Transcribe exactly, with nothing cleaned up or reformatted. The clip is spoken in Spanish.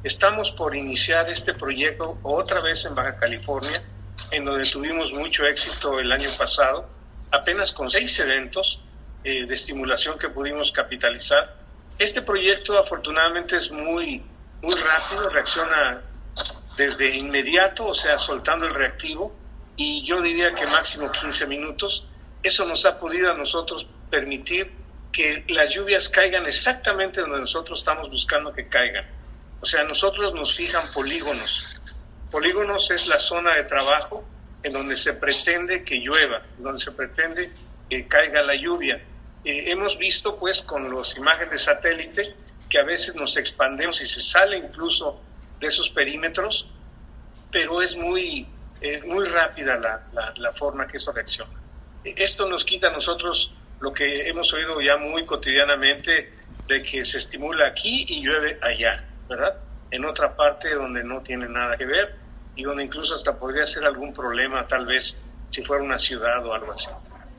Estamos por iniciar este proyecto otra vez en Baja California, en donde tuvimos mucho éxito el año pasado, apenas con seis eventos eh, de estimulación que pudimos capitalizar. Este proyecto afortunadamente es muy, muy rápido, reacciona desde inmediato, o sea, soltando el reactivo, y yo diría que máximo quince minutos. Eso nos ha podido a nosotros permitir que las lluvias caigan exactamente donde nosotros estamos buscando que caigan. O sea, nosotros nos fijan polígonos. Polígonos es la zona de trabajo en donde se pretende que llueva, donde se pretende que caiga la lluvia. Eh, hemos visto, pues, con las imágenes de satélite, que a veces nos expandemos y se sale incluso de esos perímetros, pero es muy, eh, muy rápida la, la, la forma que eso reacciona. Esto nos quita a nosotros lo que hemos oído ya muy cotidianamente, de que se estimula aquí y llueve allá, ¿verdad? En otra parte donde no tiene nada que ver y donde incluso hasta podría ser algún problema, tal vez, si fuera una ciudad o algo así.